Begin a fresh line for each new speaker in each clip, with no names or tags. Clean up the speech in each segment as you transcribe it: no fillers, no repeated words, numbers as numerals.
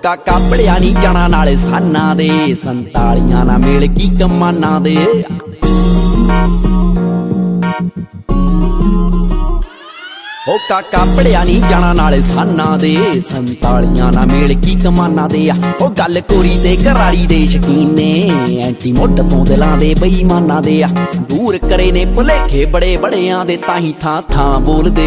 ਕਾਕਾ ਪੜਿਆ ਨੀ ਜਾਣਾ ਨਾਲੇ ਸਾਨਾਂ ਦੇ 47 ਨਾ ਮੇਲ ਕੀ ਕਮਾਨਾਂ ਦੇ ਉਹ ਕਾਕਾ ਪੜਿਆ ਨੀ ਜਾਣਾ ਨਾਲੇ ਸਾਨਾਂ ਦੇ 47 ਨਾ ਮੇਲ ਕੀ ਕਮਾਨਾਂ ਦੇ ਉਹ ਗੱਲ ਕੋਰੀ ਤੇ ਕਰਾਰੀ ਦੇ ਸ਼ਕੀਨ ਨੇ ਐਂਟੀ ਮੁੱਢ ਤੋਂ ਦਿਲਾਂ ਦੇ ਬੇਈਮਾਨਾਂ ਦੇ ਦੂਰ ਕਰੇ ਨੇ ਭੁਲੇਖੇ ਬੜੇ ਬੜਿਆਂ ਦੇ ਤਾਂ ਹੀ ਥਾਂ ਥਾਂ ਬੋਲਦੇ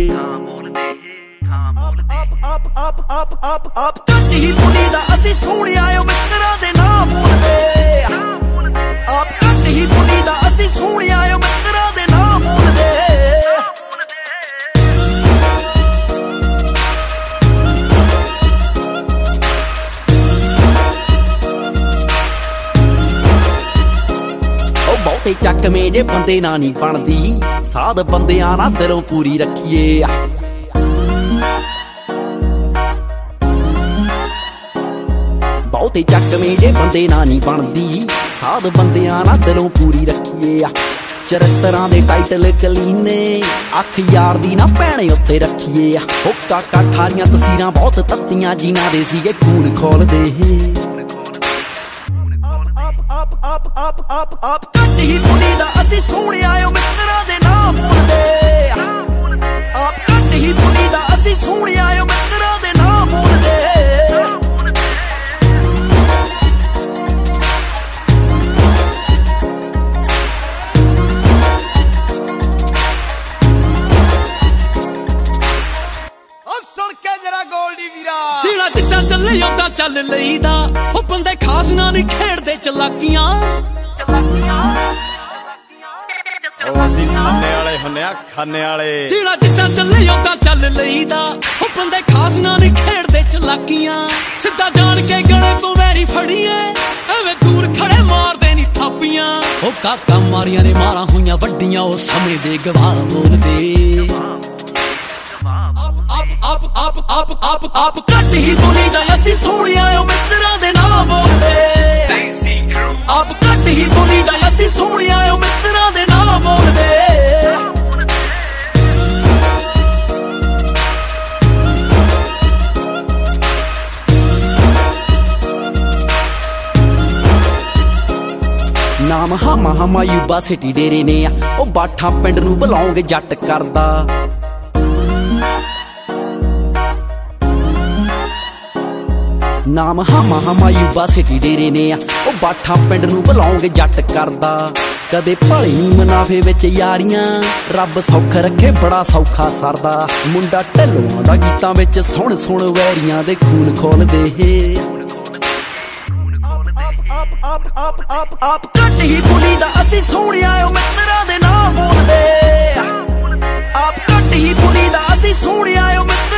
ਆਪ ਕੱਟ ਹੀ ਬੋਲੀ ਦਾ ਅਸੀਂ ਸੋਹਣਿਆ ਓ ਮਿੱਤਰਾਂ ਦੇ ਨਾਂ ਬੋਲਦੇ ਆਪ ਕੱਟ ਹੀ ਬੋਲੀ ਦਾ ਅਸੀਂ ਸੋਹਣਿਆ ਓ ਮਿੱਤਰਾਂ ਦੇ ਨਾਂ ਬੋਲਦੇ ਉਹ ਬਹੁਤੇ ਚੱਕਵੇਂ ਜੇ ਬੰਦੇ ਨਾ ਨਹੀਂ ਬਣਦੀ ਸਾਧ ਬੰਦਿਆਂ ਨਾਲ ਦਿਲੋਂ ਪੂਰੀ ਰੱਖੀਏ ਬਹੁਤੇ ਚੱਕਵੇਂ ਜੇ ਬੰਦੇ ਨਾ ਨਹੀਂ ਬਣਦੀ ਸਾਧ ਬੰਦਿਆਂ ਨਾਲ ਦਿਲੋਂ ਪੂਰੀ ਰੱਖੀਏ ਚਰਿੱਤਰਾਂ ਦੇ ਟਾਈਟਲ ਕਲੀਨੇ ਅੱਖ ਯਾਰ ਦੀ ਨਾ ਭੈਣੇ ਉੱਤੇ ਰੱਖੀਏ ਉਹ ਕਾਕਾ ਠਾਰੀਆਂ ਤਸਵੀਰਾਂ ਬਹੁਤ ਤੱਤੀਆਂ ਜਿਨ੍ਹਾਂ ਦੇ ਸੀਗੇ ਖੂਨ ਖੋਲਦੇ ਆਪ ਕੱਟ ਹੀ ਬੋਲੀ ਦਾ ਅਸੀਂ ਸੋਹਣਿਆ ਓ ਮਿੱਤਰਾਂ ਦੇ ਨਾਂ ਬੋਲਦੇ ਆਪ ਕੱਟ ਹੀ ਬੋਲੀ ਦਾ ਅਸੀਂ ਸੋਹਣਿਆ ਓ ਮਿੱਤਰਾਂ ਦੇ ਨਾਂ ਬੋਲਦੇ
ਜਿਹੜਾ ਜਿੱਦਾਂ ਚੱਲੇ ਓਦਾਂ ਚੱਲ ਲਈਦਾ ਉਹ ਬੰਦੇ ਖਾਸ ਨਾਲ ਨਹੀਂ ਖੇਡਦੇ ਚਲਾਕੀਆਂ
ਉਹ ਅਸੀਂ ਖਾਨੇ ਵਾਲੇ ਹੁੰਨੇ ਆ ਖਾਨੇ ਵਾਲੇ
ਜਿਹੜਾ ਜਿੱਦਾਂ ਚੱਲੇ ਓਦਾਂ ਚੱਲ ਲਈਦਾ ਉਹ ਬੰਦੇ ਖਾਸ ਨਾਲ ਨਹੀਂ ਖੇਡਦੇ ਚਲਾਕੀਆਂ ਸਿੱਧਾ ਜਾਣ ਕੇ ਗਲੇ ਤੋਂ ਵੈਰੀ ਫੜੀਏ ਐਵੇਂ ਦੂਰ ਖੜੇ ਮਾਰਦੇ ਨਹੀਂ ਥਾਪੀਆਂ ਉਹ ਕਾਕਾ ਮਾਰੀਆਂ ਨੇ ਮਾਰਾਂ ਹੋਈਆਂ ਵੱਡੀਆਂ ਉਹ ਸਮੇਂ ਦੇ ਗਵਾਹ ਬੋਲਦੇ ਆਪ ਕੱਟ ਹੀ ਬੋਲੀ ਦਾ ਅਸੀਂ ਸੋਹਣਿਆ ਓ ਮਿੱਤਰਾਂ ਦੇ ਨਾਂ ਬੋਲਦੇ ਆਪ ਕੱਟ ਹੀ ਬੋਲੀ ਦਾ ਅਸੀਂ ਸੋਹਣਿਆ ਓ ਮਿੱਤਰਾਂ ਦੇ ਨਾਂ ਬੋਲਦੇ
ਨਾਮ ਹਾਮਾ ਯੂਬਾ ਸਿਟੀ ਡੇਰੇ ਨੇ ਉਹ ਬਾਠਾ ਪਿੰਡ ਨੂੰ ਬਲੌਂਗ ਜੱਟ ਕਰਦਾ ਨਾਮ ਹਾਮਾ ਯੂਬਾ ਸਿਟੀ ਡੇਰੇ ਨੇ ਉਹ ਬਾਠਾ ਪਿੰਡ ਨੂੰ ਬਲੌਂਗ ਜੱਟ ਕਰਦਾ ਕਦੇ ਭਲੇ ਨੀ ਮੁਨਾਫੇ ਵਿੱਚ ਯਾਰੀਆਂ ਰੱਬ ਸੌਖ ਰੱਖੇ ਬੜਾ ਸੌਖਾ ਸਰਦਾ ਮੁੰਡਾ ਢੱਲੋਂ ਦਾ ਗੀਤਾਂ ਵਿੱਚ ਸੁਣ ਸੁਣ ਵੈਰੀਆਂ ਦੇ ਖੂਨ ਖੋਲਦੇ ਆਪ ਕੱਟ ਹੀ ਬੋਲੀ ਦਾ ਅਸੀਂ ਸੋਹਣਿਆ ਓ ਮਿੱਤਰਾਂ ਦੇ ਨਾਂ ਬੋਲਦੇ ਆਪ ਕੱਟ ਹੀ ਬੋਲੀ ਦਾ ਅਸੀਂ ਸੋਹਣਿਆ ਓ